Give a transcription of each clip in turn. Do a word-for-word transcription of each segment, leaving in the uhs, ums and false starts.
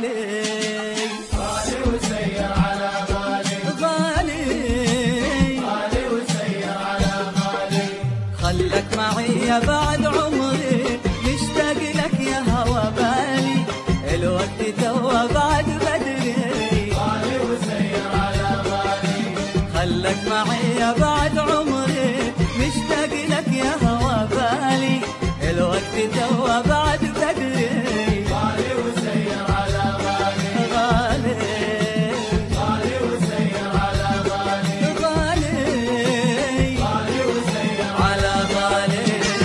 غالي غالي وسير على غالي غالي غالي وسير على غالي خلك معي يا بعد عمري مشتاق لك يا هوى بالي الوقت توا بعد بدري غالي وسير على غالي خلك معي يا بعد عمري مشتاق لك يا هوى بالي الوقت توا بعد بدري غالي وسير على غالي غالي غالي وسير على غالي غالي غالي وسير على غالي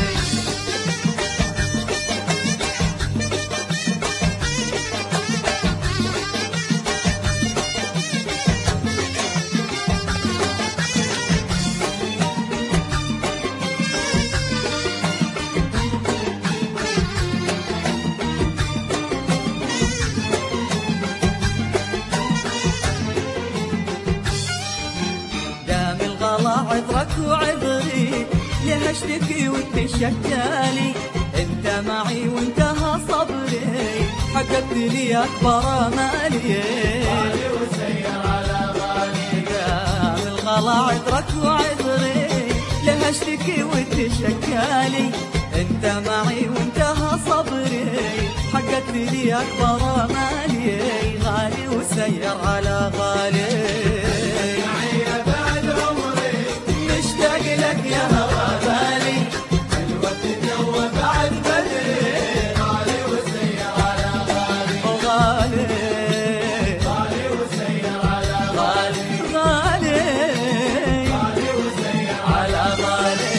دام الغلا عذرك وعذري ليه اشتكي وتشكالي انت معي وانتهى صبري حققت لي اكبر امالي غالي وسير على غالي دام الغلا عذرك وعذري ليه اشتكي وتشكالي انت معي وانتهى صبري حققت لي اكبر امالي غالي وسير على غالي معي بعد عمري مشتاق لك يا هوى بالي الوقت جوا بعد بدري غالي وسير على غالي غالي غالي وسير على غالي غالي غالي وسير على غالي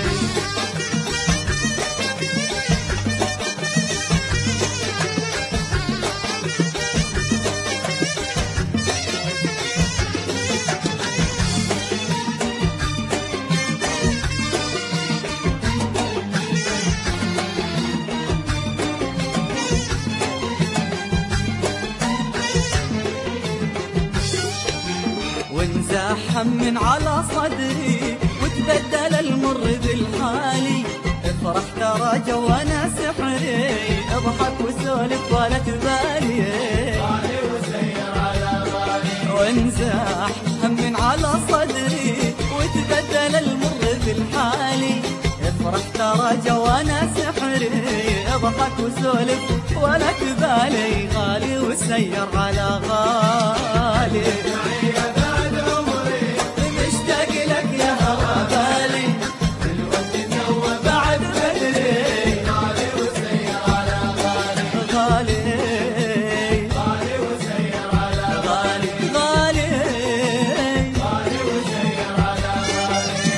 وانزاح من على صدري وتبدل المر بالحالي افرح ترى جوانا سحري اضحك وسولف ولا تبالي غالي وسير على غالي وانزاح من على صدري وتبدل المر بالحالي افرح ترى جوانا سحري اضحك وسولف ولا تبالي غالي وسير على غالي معي بعد عمري مشتاق لك يا هوى بالي الوقت جوا بعد بدري غالي وسير على غالي غالي غالي وسير على غالي غالي غالي وسير على غالي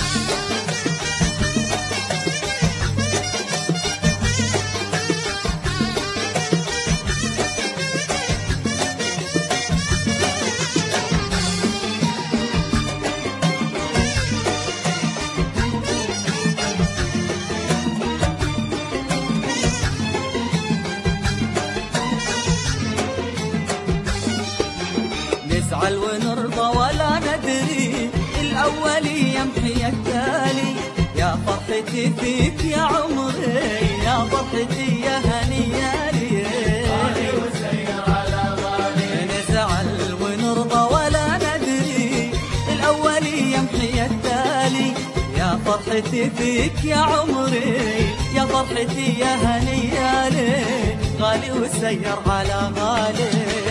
نزعل ونرضى ولا ندري الأول يمحي التالي يا فرحتي فيك يا عمري يا فرحتي يا هنيالي غالي وسير على غالي نزعل ونرضى ولا ندري الأول يمحي التالي يا فرحتي فيك يا عمري يا فرحتي يا هنيالي غالي وسير على غالي